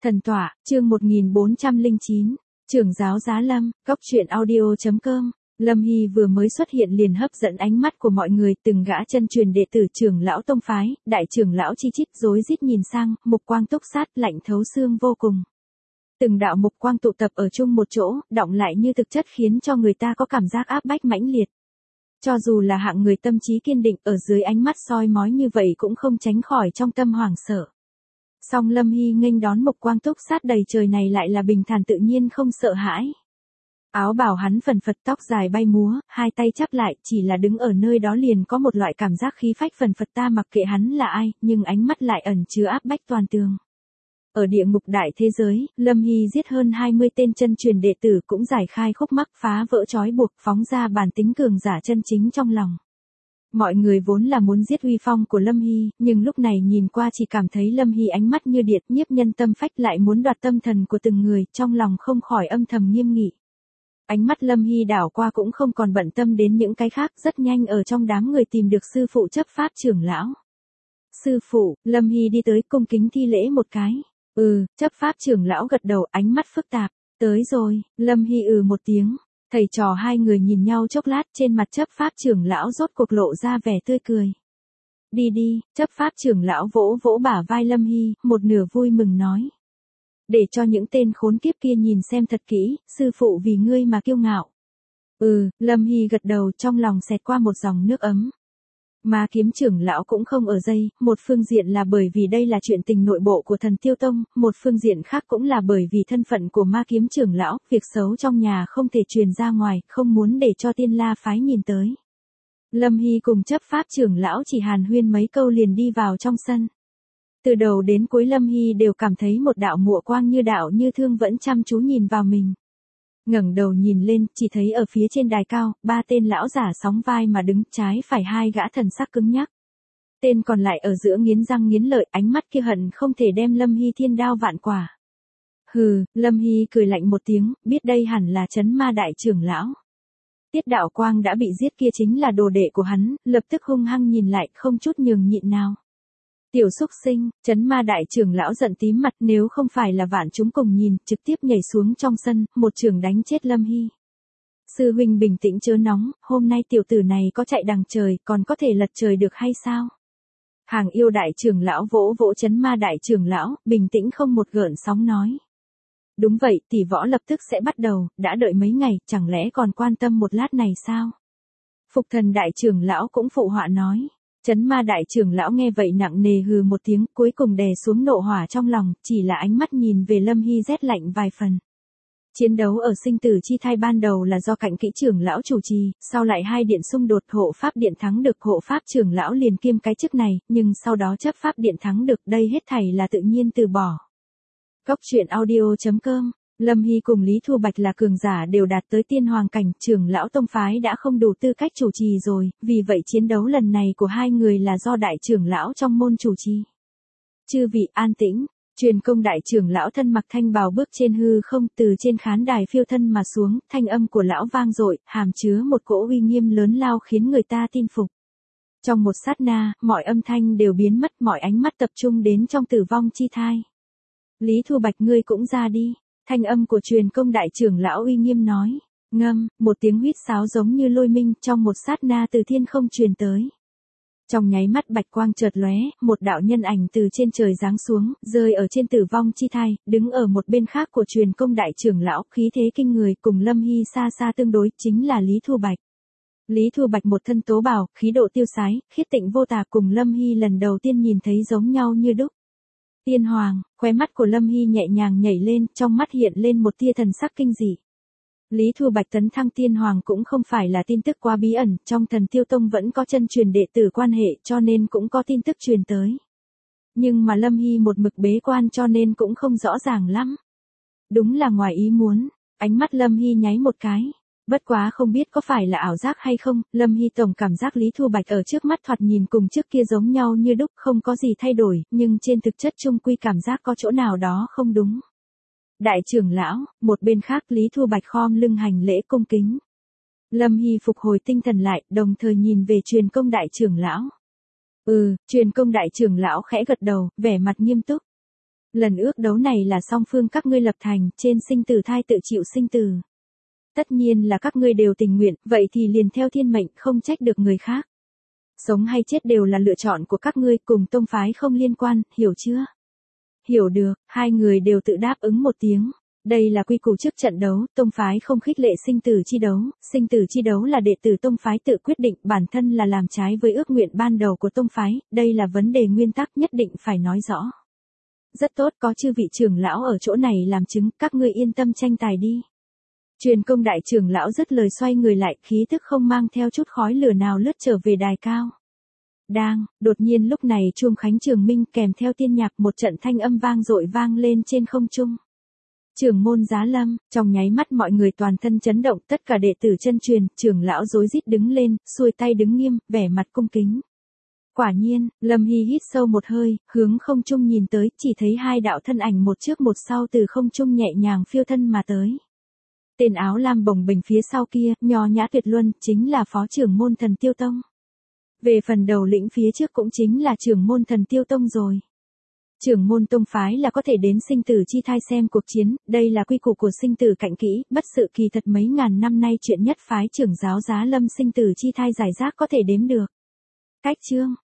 Thần tọa, chương 1409, trưởng giáo Giá Lâm, góc truyện audio.com. Lâm Hy vừa mới xuất hiện liền hấp dẫn ánh mắt của mọi người, từng gã chân truyền đệ tử trưởng lão tông phái, đại trưởng lão chi chít rối rít nhìn sang, mục quang túc sát lạnh thấu xương vô cùng. Từng đạo mục quang tụ tập ở chung một chỗ, đọng lại như thực chất khiến cho người ta có cảm giác áp bách mãnh liệt. Cho dù là hạng người tâm trí kiên định ở dưới ánh mắt soi mói như vậy cũng không tránh khỏi trong tâm hoảng sợ. Song Lâm Hy nghênh đón mục quang túc sát đầy trời này lại là bình thản tự nhiên không sợ hãi. Áo bào hắn phần phật tóc dài bay múa, hai tay chắp lại, chỉ là đứng ở nơi đó liền có một loại cảm giác khí phách phần phật ta mặc kệ hắn là ai, nhưng ánh mắt lại ẩn chứa áp bách toàn tường. Ở địa ngục đại thế giới, Lâm Hy giết hơn 20 tên chân truyền đệ tử cũng giải khai khúc mắc phá vỡ trói buộc phóng ra bản tính cường giả chân chính trong lòng. Mọi người vốn là muốn giết uy phong của Lâm Hy, nhưng lúc này nhìn qua chỉ cảm thấy Lâm Hy ánh mắt như điện nhiếp nhân tâm phách lại muốn đoạt tâm thần của từng người, trong lòng không khỏi âm thầm nghiêm nghị. Ánh mắt Lâm Hy đảo qua cũng không còn bận tâm đến những cái khác, rất nhanh ở trong đám người tìm được sư phụ chấp pháp trưởng lão. Sư phụ, Lâm Hy đi tới cung kính thi lễ một cái. Chấp pháp trưởng lão gật đầu ánh mắt phức tạp. Tới rồi, Lâm Hy một tiếng. Thầy trò hai người nhìn nhau chốc lát trên mặt chấp pháp trưởng lão rốt cuộc lộ ra vẻ tươi cười. Đi đi, chấp pháp trưởng lão vỗ vỗ bả vai Lâm Hy, một nửa vui mừng nói. Để cho những tên khốn kiếp kia nhìn xem thật kỹ, sư phụ vì ngươi mà kiêu ngạo. Lâm Hy gật đầu trong lòng xẹt qua một dòng nước ấm. Ma kiếm trưởng lão cũng không ở dây, một phương diện là bởi vì đây là chuyện tình nội bộ của Thần Tiêu Tông, một phương diện khác cũng là bởi vì thân phận của ma kiếm trưởng lão, việc xấu trong nhà không thể truyền ra ngoài, không muốn để cho Tiên La phái nhìn tới. Lâm Hy cùng chấp pháp trưởng lão chỉ hàn huyên mấy câu liền đi vào trong sân. Từ đầu đến cuối Lâm Hy đều cảm thấy một đạo mụa quang như đạo như thương vẫn chăm chú nhìn vào mình. Ngẩng đầu nhìn lên, chỉ thấy ở phía trên đài cao, ba tên lão giả sóng vai mà đứng, trái phải hai gã thần sắc cứng nhắc. Tên còn lại ở giữa nghiến răng nghiến lợi, ánh mắt kia hận không thể đem Lâm Hy thiên đao vạn quả. Lâm Hy cười lạnh một tiếng, biết đây hẳn là Trấn Ma đại trưởng lão. Tiết Đạo Quang đã bị giết kia chính là đồ đệ của hắn, lập tức hung hăng nhìn lại, không chút nhường nhịn nào. Tiểu xúc sinh, Trấn Ma đại trưởng lão giận tím mặt, nếu không phải là vạn chúng cùng nhìn, trực tiếp nhảy xuống trong sân, một trường đánh chết Lâm Hy. Sư huynh bình tĩnh chớ nóng, hôm nay tiểu tử này có chạy đằng trời, còn có thể lật trời được hay sao? Hàng yêu đại trưởng lão vỗ vỗ Trấn Ma đại trưởng lão, bình tĩnh không một gợn sóng nói. Đúng vậy, tỷ võ lập tức sẽ bắt đầu, đã đợi mấy ngày, chẳng lẽ còn quan tâm một lát này sao? Phục Thần đại trưởng lão cũng phụ họa nói. Trấn Ma đại trưởng lão nghe vậy nặng nề hừ một tiếng, cuối cùng đè xuống nộ hỏa trong lòng, chỉ là ánh mắt nhìn về Lâm Hy rét lạnh vài phần. Chiến đấu ở sinh tử chi thai ban đầu là do Cạnh Kỹ trưởng lão chủ trì, sau lại hai điện xung đột, hộ pháp điện thắng được, hộ pháp trưởng lão liền kiêm cái chức này, nhưng sau đó chấp pháp điện thắng được, đây hết thảy là tự nhiên từ bỏ. Góc truyện audio.com. Lâm Hy cùng Lý Thu Bạch là cường giả đều đạt tới tiên hoàng cảnh, trưởng lão tông phái đã không đủ tư cách chủ trì rồi, vì vậy chiến đấu lần này của hai người là do đại trưởng lão trong môn chủ trì. Chư vị an tĩnh, Truyền Công đại trưởng lão thân mặc thanh bào bước trên hư không, từ trên khán đài phiêu thân mà xuống, thanh âm của lão vang dội, hàm chứa một cỗ uy nghiêm lớn lao khiến người ta tin phục. Trong một sát na, mọi âm thanh đều biến mất, mọi ánh mắt tập trung đến trong tử vong chi thai. Lý Thu Bạch ngươi cũng ra đi. Thanh âm của Truyền Công đại trưởng lão uy nghiêm nói. Ngâm, một tiếng huýt sáo giống như lôi minh trong một sát na từ thiên không truyền tới. Trong nháy mắt bạch quang chợt lóe, một đạo nhân ảnh từ trên trời giáng xuống, rơi ở trên tử vong chi thai, đứng ở một bên khác của Truyền Công đại trưởng lão, khí thế kinh người, cùng Lâm Hy xa xa tương đối, chính là Lý Thu Bạch. Lý Thu Bạch một thân tố bào, khí độ tiêu sái, khiết tịnh vô tà, cùng Lâm Hy lần đầu tiên nhìn thấy giống nhau như đúc. Tiên hoàng, khóe mắt của Lâm Hy nhẹ nhàng nhảy lên, trong mắt hiện lên một tia thần sắc kinh dị. Lý Thu Bạch tấn thăng tiên hoàng cũng không phải là tin tức quá bí ẩn, trong Thần Tiêu Tông vẫn có chân truyền đệ tử quan hệ cho nên cũng có tin tức truyền tới. Nhưng mà Lâm Hy một mực bế quan cho nên cũng không rõ ràng lắm. Đúng là ngoài ý muốn, ánh mắt Lâm Hy nháy một cái. Bất quá không biết có phải là ảo giác hay không, Lâm Hy tổng cảm giác Lý Thu Bạch ở trước mắt thoạt nhìn cùng trước kia giống nhau như đúc, không có gì thay đổi, nhưng trên thực chất chung quy cảm giác có chỗ nào đó không đúng. Đại trưởng lão, một bên khác Lý Thu Bạch khom lưng hành lễ cung kính. Lâm Hy phục hồi tinh thần lại, đồng thời nhìn về Truyền Công đại trưởng lão. Truyền Công đại trưởng lão khẽ gật đầu, vẻ mặt nghiêm túc. Lần ước đấu này là song phương các ngươi lập thành, trên sinh tử thai tự chịu sinh tử. Tất nhiên là các ngươi đều tình nguyện, vậy thì liền theo thiên mệnh, không trách được người khác. Sống hay chết đều là lựa chọn của các ngươi, cùng tông phái không liên quan, hiểu chưa? Hiểu được, hai người đều tự đáp ứng một tiếng. Đây là quy củ trước trận đấu, tông phái không khích lệ sinh tử chi đấu là đệ tử tông phái tự quyết định, bản thân là làm trái với ước nguyện ban đầu của tông phái, đây là vấn đề nguyên tắc nhất định phải nói rõ. Rất tốt, có chư vị trưởng lão ở chỗ này làm chứng, các ngươi yên tâm tranh tài đi. Truyền công đại trưởng lão dứt lời xoay người lại, khí thức không mang theo chút khói lửa nào lướt trở về đài cao. Đột nhiên lúc này chuông khánh trường minh kèm theo tiên nhạc, một trận thanh âm vang dội vang lên trên không trung. Trưởng môn Giá Lâm, trong nháy mắt mọi người toàn thân chấn động, tất cả đệ tử chân truyền, trưởng lão rối rít đứng lên, xuôi tay đứng nghiêm, vẻ mặt cung kính. Quả nhiên, Lâm Hy hít sâu một hơi, hướng không trung nhìn tới, chỉ thấy hai đạo thân ảnh một trước một sau từ không trung nhẹ nhàng phiêu thân mà tới. Tên áo lam bồng bềnh phía sau kia, nho nhã tuyệt luân, chính là phó trưởng môn Thần Tiêu Tông. Về phần đầu lĩnh phía trước cũng chính là trưởng môn Thần Tiêu Tông rồi. Trưởng môn tông phái là có thể đến sinh tử chi thai xem cuộc chiến, đây là quy củ của sinh tử cạnh kỹ, bất sự kỳ thật mấy ngàn năm nay chuyện nhất phái trưởng giáo Giá Lâm sinh tử chi thai giải rác có thể đếm được. Cách chương